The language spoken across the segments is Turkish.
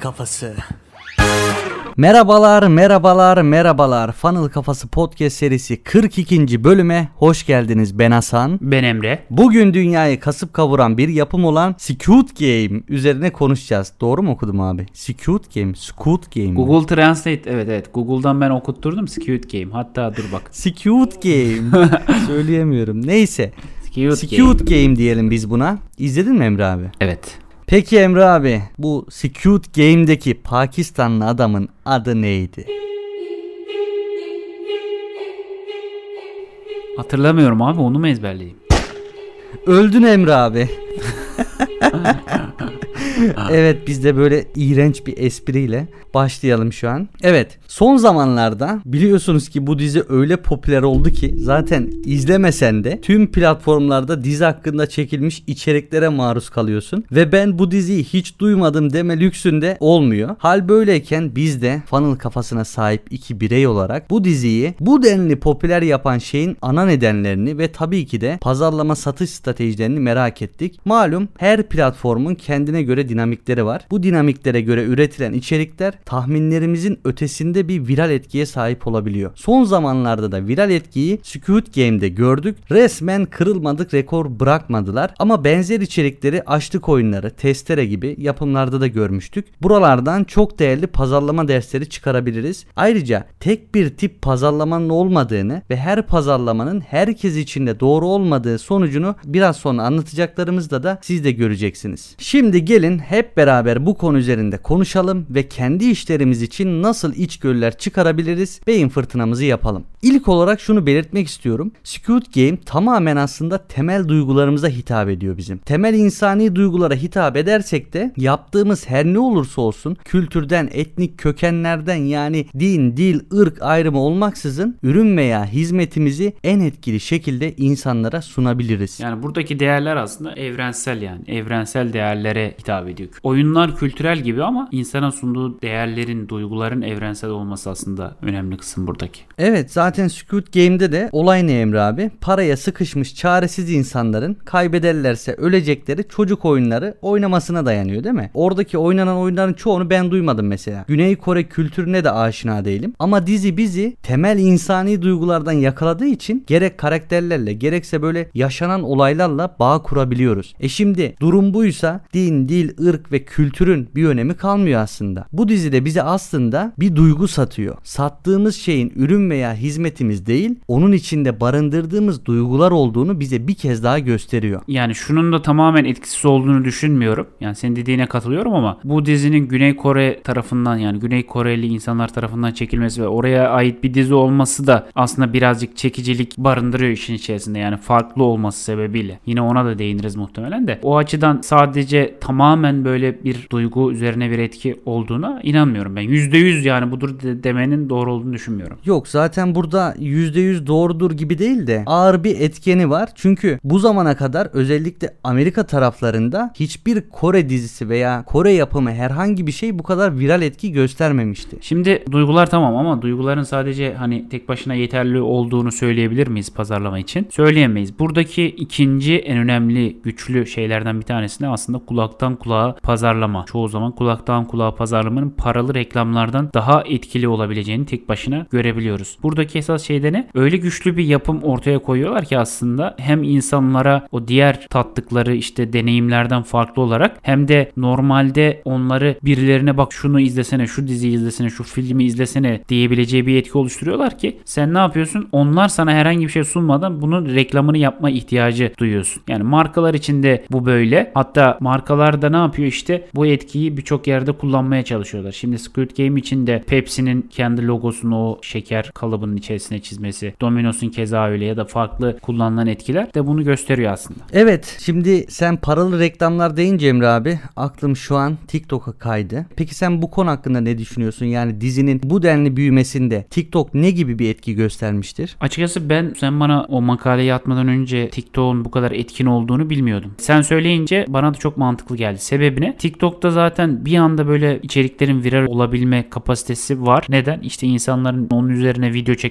Kafası. Merhabalar. Funnel Kafası podcast serisi 42. bölüme hoş geldiniz. Ben Hasan. Ben Emre. Bugün dünyayı kasıp kavuran bir yapım olan Squid Game üzerine konuşacağız. Doğru mu okudum abi? Squid Game. Google Translate, evet. Google'dan ben okutturdum Squid Game. Hatta dur bak. Squid Game. Söyleyemiyorum. Neyse. Squid Game diyelim biz buna. İzledin mi Emre abi? Evet. Peki Emre abi, bu Squid Game'deki Pakistanlı adamın adı neydi? Hatırlamıyorum abi, onu mu ezberleyeyim? Öldün Emre abi. Evet, biz de böyle iğrenç bir espriyle başlayalım şu an. Evet, son zamanlarda biliyorsunuz ki bu dizi öyle popüler oldu ki zaten izlemesen de tüm platformlarda dizi hakkında çekilmiş içeriklere maruz kalıyorsun. Ve ben bu diziyi hiç duymadım deme lüksünde olmuyor. Hal böyleyken biz de Funnel Kafasına sahip iki birey olarak bu diziyi bu denli popüler yapan şeyin ana nedenlerini ve tabii ki de pazarlama satış stratejilerini merak ettik. Malum her platformun kendine göre dinamikleri var. Bu dinamiklere göre üretilen içerikler tahminlerimizin ötesinde bir viral etkiye sahip olabiliyor. Son zamanlarda da viral etkiyi Squid Game'de gördük. Resmen kırılmadık rekor bırakmadılar. Ama benzer içerikleri açlık oyunları, testere gibi yapımlarda da görmüştük. Buralardan çok değerli pazarlama dersleri çıkarabiliriz. Ayrıca tek bir tip pazarlamanın olmadığını ve her pazarlamanın herkes için de doğru olmadığı sonucunu biraz sonra anlatacaklarımızda da siz de göreceksiniz. Şimdi gelin hep beraber bu konu üzerinde konuşalım ve kendi işlerimiz için nasıl içgörüler çıkarabiliriz, beyin fırtınamızı yapalım. İlk olarak şunu belirtmek istiyorum. Squid Game tamamen aslında temel duygularımıza hitap ediyor bizim. Temel insani duygulara hitap edersek de yaptığımız her ne olursa olsun kültürden, etnik kökenlerden yani din, dil, ırk ayrımı olmaksızın ürün veya hizmetimizi en etkili şekilde insanlara sunabiliriz. Yani buradaki değerler aslında evrensel, yani evrensel değerlere hitap ediyor. Oyunlar kültürel gibi ama insana sunduğu değerlerin, duyguların evrensel olması aslında önemli kısım buradaki. Evet, zaten Squid Game'de de olay ne Emre abi? Paraya sıkışmış çaresiz insanların kaybederlerse ölecekleri çocuk oyunları oynamasına dayanıyor değil mi? Oradaki oynanan oyunların çoğunu ben duymadım mesela. Güney Kore kültürüne de aşina değilim. Ama dizi bizi temel insani duygulardan yakaladığı için gerek karakterlerle gerekse böyle yaşanan olaylarla bağ kurabiliyoruz. Şimdi durum buysa din, dil, ırk ve kültürün bir önemi kalmıyor aslında. Bu dizide bize aslında bir duygu satıyor. Sattığımız şeyin ürün veya hizmetimiz değil, onun içinde barındırdığımız duygular olduğunu bize bir kez daha gösteriyor. Yani şunun da tamamen etkisiz olduğunu düşünmüyorum. Yani senin dediğine katılıyorum ama bu dizinin Güney Kore tarafından, yani Güney Koreli insanlar tarafından çekilmesi ve oraya ait bir dizi olması da aslında birazcık çekicilik barındırıyor işin içerisinde. Yani farklı olması sebebiyle. Yine ona da değiniriz muhtemelen de. O açıdan sadece tamamen böyle bir duygu üzerine bir etki olduğuna inanmıyorum ben. %100 yani budur demenin doğru olduğunu düşünmüyorum. Yok, zaten burada %100 doğrudur gibi değil de ağır bir etkeni var. Çünkü bu zamana kadar özellikle Amerika taraflarında hiçbir Kore dizisi veya Kore yapımı herhangi bir şey bu kadar viral etki göstermemişti. Şimdi duygular tamam ama duyguların sadece hani tek başına yeterli olduğunu söyleyebilir miyiz pazarlama için? Söyleyemeyiz. Buradaki ikinci en önemli güçlü şeylerden bir tanesi de aslında kulaktan kulağa pazarlama. Çoğu zaman kulaktan kulağa pazarlamanın paralı reklamlardan daha etkili olabileceğini tek başına görebiliyoruz. Buradaki esas şey de ne? Öyle güçlü bir yapım ortaya koyuyorlar ki aslında hem insanlara o diğer tattıkları işte deneyimlerden farklı olarak hem de normalde onları birilerine bak şunu izlesene, şu diziyi izlesene, şu filmi izlesene diyebileceği bir etki oluşturuyorlar ki sen ne yapıyorsun? Onlar sana herhangi bir şey sunmadan bunun reklamını yapma ihtiyacı duyuyorsun. Yani markalar için de bu böyle. Hatta markalar da ne yapıyor işte? Bu etkiyi birçok yerde kullanmaya çalışıyorlar. Şimdi Squid Game için de Pepsi'nin kendi logosunu o şeker kalıbının içerisine çizmesi, Domino's'un keza öyle ya da farklı kullanılan etkiler de bunu gösteriyor aslında. Evet, şimdi sen paralı reklamlar deyince Emre abi aklım şu an TikTok'a kaydı. Peki sen bu konu hakkında ne düşünüyorsun? Yani dizinin bu denli büyümesinde TikTok ne gibi bir etki göstermiştir? Açıkçası sen bana o makaleyi atmadan önce TikTok'un bu kadar etkin olduğunu bilmiyordum. Sen söyleyince bana da çok mantıklı geldi. Sebebi ne? TikTok'ta zaten bir anda böyle içeriklerin viral olabilme kapasitesi var. Neden? İşte insanların onun üzerine video çekmesi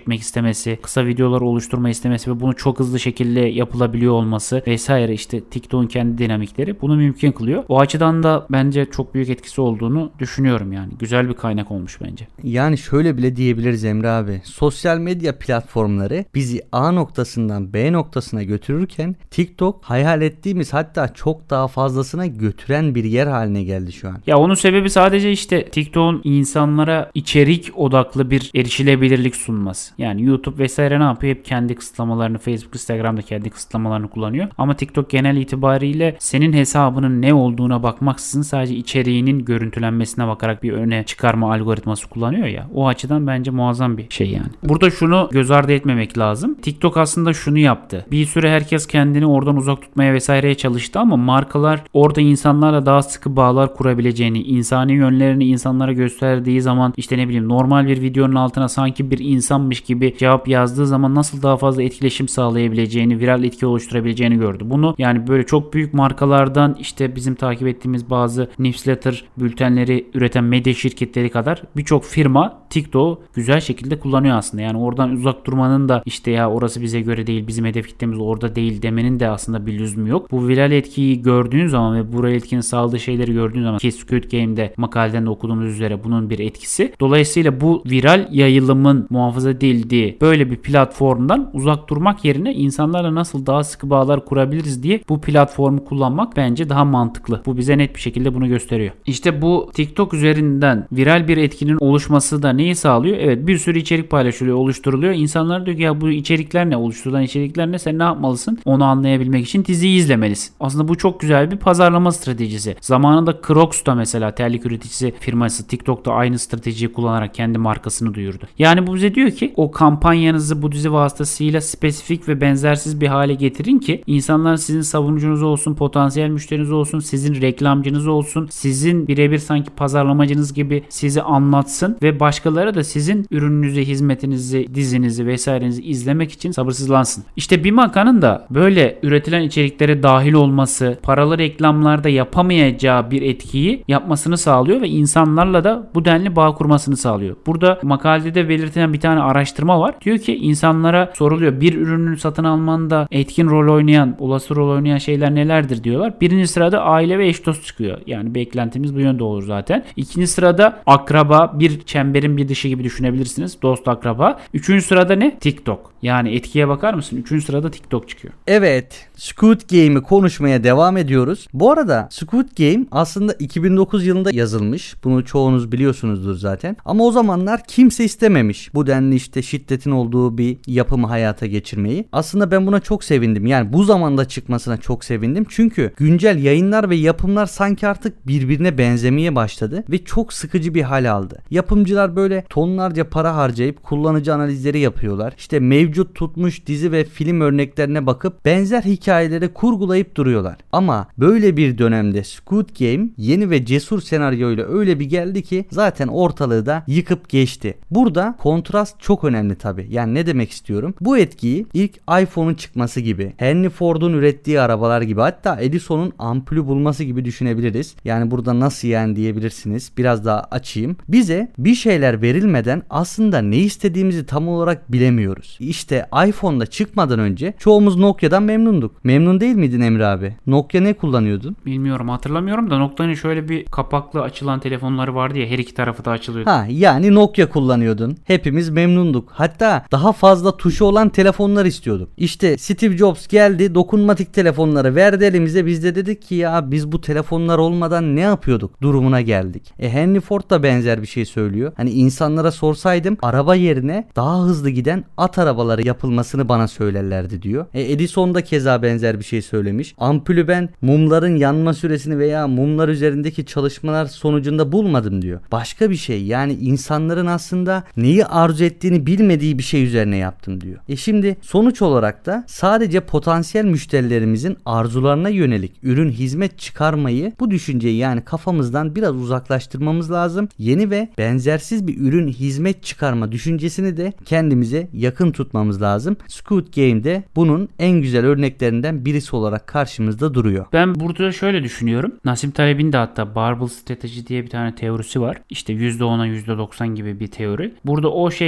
çekmek istemesi, kısa videolar oluşturma istemesi ve bunu çok hızlı şekilde yapılabiliyor olması vesaire, işte TikTok'un kendi dinamikleri bunu mümkün kılıyor. O açıdan da bence çok büyük etkisi olduğunu düşünüyorum yani. Güzel bir kaynak olmuş bence. Yani şöyle bile diyebiliriz Emre abi. Sosyal medya platformları bizi A noktasından B noktasına götürürken TikTok hayal ettiğimiz, hatta çok daha fazlasına götüren bir yer haline geldi şu an. Ya onun sebebi sadece işte TikTok'un insanlara içerik odaklı bir erişilebilirlik sunması. Yani YouTube vesaire ne yapıyor? Hep kendi kısıtlamalarını, Facebook, Instagram'da kendi kısıtlamalarını kullanıyor. Ama TikTok genel itibariyle senin hesabının ne olduğuna bakmaksızın sadece içeriğinin görüntülenmesine bakarak bir öne çıkarma algoritması kullanıyor ya. O açıdan bence muazzam bir şey yani. Burada şunu göz ardı etmemek lazım. TikTok aslında şunu yaptı. Bir süre herkes kendini oradan uzak tutmaya vesaireye çalıştı ama markalar orada insanlarla daha sıkı bağlar kurabileceğini, insani yönlerini insanlara gösterdiği zaman, işte ne bileyim, normal bir videonun altına sanki bir insanmış gibi cevap yazdığı zaman nasıl daha fazla etkileşim sağlayabileceğini, viral etki oluşturabileceğini gördü. Bunu yani böyle çok büyük markalardan işte bizim takip ettiğimiz bazı newsletter bültenleri üreten medya şirketleri kadar birçok firma TikTok'u güzel şekilde kullanıyor aslında. Yani oradan uzak durmanın da işte ya orası bize göre değil, bizim hedef kitlemiz orada değil demenin de aslında bir lüzumu yok. Bu viral etkiyi gördüğün zaman ve bu viral etkinin sağladığı şeyleri gördüğün zaman, ki Squid Game'de makaleden de okuduğumuz üzere bunun bir etkisi. Dolayısıyla bu viral yayılımın muhafaza edildiği böyle bir platformdan uzak durmak yerine insanlarla nasıl daha sıkı bağlar kurabiliriz diye bu platformu kullanmak bence daha mantıklı. Bu bize net bir şekilde bunu gösteriyor. İşte bu TikTok üzerinden viral bir etkinin oluşması da neyi sağlıyor? Evet, bir sürü içerik paylaşılıyor, oluşturuluyor. İnsanlar diyor ki ya bu içerikler ne? Oluşturulan içerikler ne? Sen ne yapmalısın? Onu anlayabilmek için diziyi izlemelisin. Aslında bu çok güzel bir pazarlama stratejisi. Zamanında Crocs da mesela terlik üreticisi firması TikTok'ta aynı stratejiyi kullanarak kendi markasını duyurdu. Yani bu bize diyor ki o kampanyanızı bu dizi vasıtasıyla spesifik ve benzersiz bir hale getirin ki insanlar sizin savunucunuz olsun, potansiyel müşteriniz olsun, sizin reklamcınız olsun, sizin birebir sanki pazarlamacınız gibi sizi anlatsın ve başkaları da sizin ürününüzü, hizmetinizi, dizinizi vesairenizi izlemek için sabırsızlansın. İşte bir markanın da böyle üretilen içeriklere dahil olması, paralı reklamlarda yapamayacağı bir etkiyi yapmasını sağlıyor ve insanlarla da bu denli bağ kurmasını sağlıyor. Burada makalede belirtilen bir tane araştırma var. Diyor ki insanlara soruluyor, bir ürünün satın almanda etkin rol oynayan, olası rol oynayan şeyler nelerdir diyorlar. Birinci sırada aile ve eş dost çıkıyor. Yani beklentimiz bu yönde olur zaten. İkinci sırada akraba, bir çemberin bir dışı gibi düşünebilirsiniz. Dost, akraba. Üçüncü sırada ne? TikTok. Yani etkiye bakar mısın? Üçüncü sırada TikTok çıkıyor. Evet, Squid Game'i konuşmaya devam ediyoruz. Bu arada Squid Game aslında 2009 yılında yazılmış. Bunu çoğunuz biliyorsunuzdur zaten. Ama o zamanlar kimse istememiş bu denli işte şiddetin olduğu bir yapımı hayata geçirmeyi. Aslında ben buna çok sevindim. Yani bu zamanda çıkmasına çok sevindim. Çünkü güncel yayınlar ve yapımlar sanki artık birbirine benzemeye başladı ve çok sıkıcı bir hal aldı. Yapımcılar böyle tonlarca para harcayıp kullanıcı analizleri yapıyorlar. İşte mevcut tutmuş dizi ve film örneklerine bakıp benzer hikayeleri kurgulayıp duruyorlar. Ama böyle bir dönemde Squid Game yeni ve cesur senaryoyla öyle bir geldi ki zaten ortalığı da yıkıp geçti. Burada kontrast çok önemli tabii. Yani ne demek istiyorum? Bu etkiyi ilk iPhone'un çıkması gibi, Henry Ford'un ürettiği arabalar gibi, hatta Edison'un ampulü bulması gibi düşünebiliriz. Yani burada nasıl yani diyebilirsiniz. Biraz daha açayım. Bize bir şeyler verilmeden aslında ne istediğimizi tam olarak bilemiyoruz. İşte iPhone'da çıkmadan önce çoğumuz Nokia'dan memnunduk. Memnun değil miydin Emre abi? Nokia ne kullanıyordun? Bilmiyorum, hatırlamıyorum da Nokia'nın şöyle bir kapaklı açılan telefonları vardı ya, her iki tarafı da açılıyordu. Yani Nokia kullanıyordun. Hepimiz memnunduk. Hatta daha fazla tuşu olan telefonlar istiyorduk. İşte Steve Jobs geldi, dokunmatik telefonları verdi elimize. Biz de dedik ki ya biz bu telefonlar olmadan ne yapıyorduk durumuna geldik. Henry Ford da benzer bir şey söylüyor. Hani insanlara sorsaydım araba yerine daha hızlı giden at arabaları yapılmasını bana söylerlerdi diyor. Edison da keza benzer bir şey söylemiş. Ampulü ben mumların yanma süresini veya mumlar üzerindeki çalışmalar sonucunda bulmadım diyor. Başka bir şey, yani insanların aslında neyi arzu ettiğini bilmediği bir şey üzerine yaptım diyor. Şimdi sonuç olarak da sadece potansiyel müşterilerimizin arzularına yönelik ürün hizmet çıkarmayı, bu düşünceyi yani kafamızdan biraz uzaklaştırmamız lazım. Yeni ve benzersiz bir ürün hizmet çıkarma düşüncesini de kendimize yakın tutmamız lazım. Squid Game'de bunun en güzel örneklerinden birisi olarak karşımızda duruyor. Ben burada şöyle düşünüyorum. Nassim Taleb'in de hatta Barbell Strateji diye bir tane teorisi var. İşte %10'a %90 gibi bir teori. Burada o şey diyor. Mesela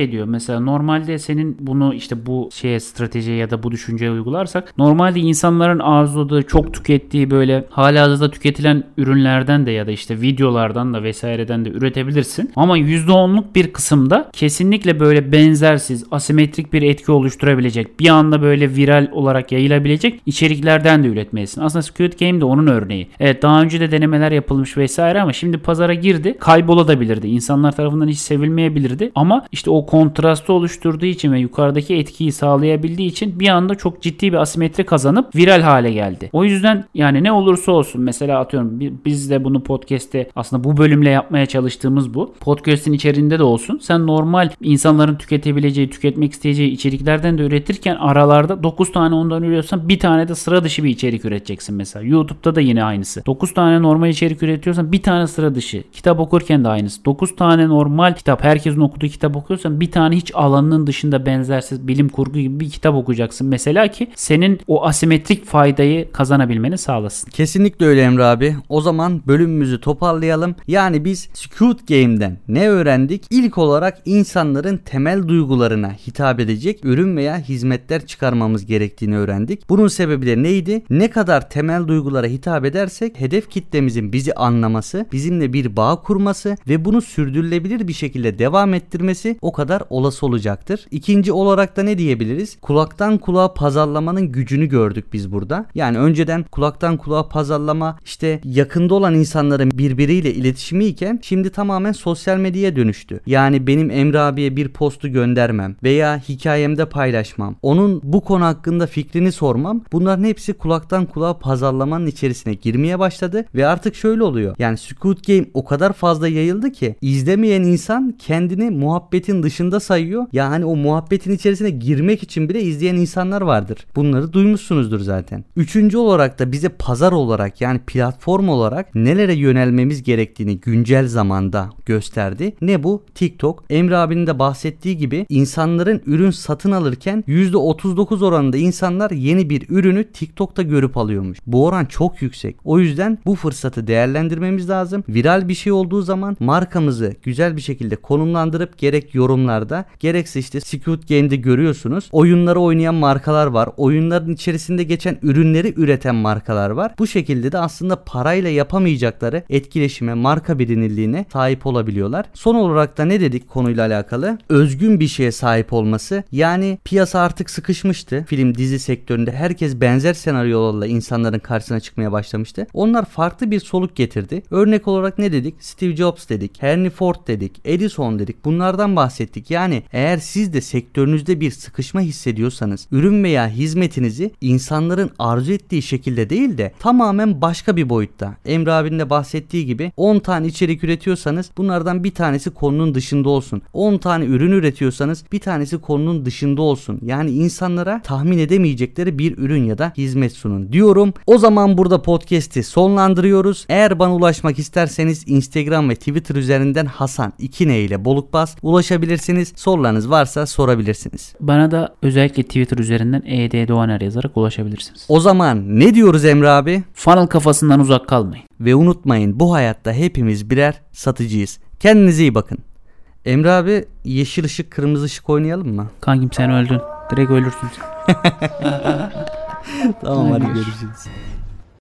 mesela. Normalde senin bunu işte bu stratejiye ya da bu düşünceye uygularsak, normalde insanların arzuladığı, çok tükettiği, böyle halihazırda tüketilen ürünlerden de ya da işte videolardan da vesaireden de üretebilirsin. Ama %10'luk bir kısımda kesinlikle böyle benzersiz, asimetrik bir etki oluşturabilecek, bir anda böyle viral olarak yayılabilecek içeriklerden de üretmelisin. Aslında Squid Game de onun örneği. Evet, daha önce de denemeler yapılmış vesaire ama şimdi pazara girdi, kaybolabilirdi. İnsanlar tarafından hiç sevilmeyebilirdi ama işte o kontrastı oluşturduğu için ve yukarıdaki etkiyi sağlayabildiği için bir anda çok ciddi bir asimetri kazanıp viral hale geldi. O yüzden yani ne olursa olsun, mesela atıyorum biz de bunu podcast'te aslında bu bölümle yapmaya çalıştığımız bu. Podcast'in içeriğinde de olsun. Sen normal insanların tüketebileceği, tüketmek isteyeceği içeriklerden de üretirken aralarda 9 tane ondan üretiyorsan bir tane de sıra dışı bir içerik üreteceksin mesela. YouTube'da da yine aynısı. 9 tane normal içerik üretiyorsan bir tane sıra dışı. Kitap okurken de aynısı. 9 tane normal kitap, herkesin okuduğu kitap okuyorsan bir tane hiç alanının dışında benzersiz bilim kurgu gibi bir kitap okuyacaksın mesela ki senin o asimetrik faydayı kazanabilmeni sağlasın. Kesinlikle öyle Emre abi. O zaman bölümümüzü toparlayalım. Yani biz Squid Game'den ne öğrendik? İlk olarak insanların temel duygularına hitap edecek ürün veya hizmetler çıkarmamız gerektiğini öğrendik. Bunun sebebi de neydi? Ne kadar temel duygulara hitap edersek hedef kitlemizin bizi anlaması, bizimle bir bağ kurması ve bunu sürdürülebilir bir şekilde devam ettirmesi o kadar olası olacaktır. İkinci olarak da ne diyebiliriz? Kulaktan kulağa pazarlamanın gücünü gördük biz burada. Yani önceden kulaktan kulağa pazarlama işte yakında olan insanların birbiriyle iletişimi iken şimdi tamamen sosyal medyaya dönüştü. Yani benim Emre abiye bir postu göndermem veya hikayemde paylaşmam, onun bu konu hakkında fikrini sormam, bunların hepsi kulaktan kulağa pazarlamanın içerisine girmeye başladı ve artık şöyle oluyor. Yani Squid Game o kadar fazla yayıldı ki izlemeyen insan kendini muhabbetin dışında sayıyor. Yani o muhabbetin içerisine girmek için bile izleyen insanlar vardır. Bunları duymuşsunuzdur zaten. Üçüncü olarak da bize pazar olarak, yani platform olarak nelere yönelmemiz gerektiğini güncel zamanda gösterdi. Ne bu? TikTok. Emre abinin de bahsettiği gibi insanların ürün satın alırken %39 oranında insanlar yeni bir ürünü TikTok'ta görüp alıyormuş. Bu oran çok yüksek. O yüzden bu fırsatı değerlendirmemiz lazım. Viral bir şey olduğu zaman markamızı güzel bir şekilde konumlandırıp gerek yorumlarda gerekse işte Squid Game'de görüyorsunuz. Oyunları oynayan markalar var. Oyunların içerisinde geçen ürünleri üreten markalar var. Bu şekilde de aslında parayla yapamayacakları etkileşime, marka bilinirliğine sahip olabiliyorlar. Son olarak da ne dedik konuyla alakalı? Özgün bir şeye sahip olması. Yani piyasa artık sıkışmıştı. Film, dizi sektöründe herkes benzer senaryolarla insanların karşısına çıkmaya başlamıştı. Onlar farklı bir soluk getirdi. Örnek olarak ne dedik? Steve Jobs dedik, Henry Ford dedik, Edison dedik. Bunlardan bahsettik. Yani eğer siz de sektörünüzde bir sıkışma hissediyorsanız ürün veya hizmetinizi insanların arzu ettiği şekilde değil de tamamen başka bir boyutta. Emre abinin de bahsettiği gibi 10 tane içerik üretiyorsanız bunlardan bir tanesi konunun dışında olsun. 10 tane ürün üretiyorsanız bir tanesi konunun dışında olsun. Yani insanlara tahmin edemeyecekleri bir ürün ya da hizmet sunun diyorum. O zaman burada podcast'i sonlandırıyoruz. Eğer bana ulaşmak isterseniz Instagram ve Twitter üzerinden Hasan 2N ile Bolukbaz ulaşabilirsiniz. Sorularınız varsa sorabilirsiniz. Bana da özellikle Twitter üzerinden ED Doğaner yazarak ulaşabilirsiniz. O zaman ne diyoruz Emre abi? Funnel kafasından uzak kalmayın. Ve unutmayın, bu hayatta hepimiz birer satıcıyız. Kendinize iyi bakın. Emre abi, yeşil ışık kırmızı ışık oynayalım mı? Kankim sen öldün. Direkt ölürsün sen. Tamam hadi görüşürüz.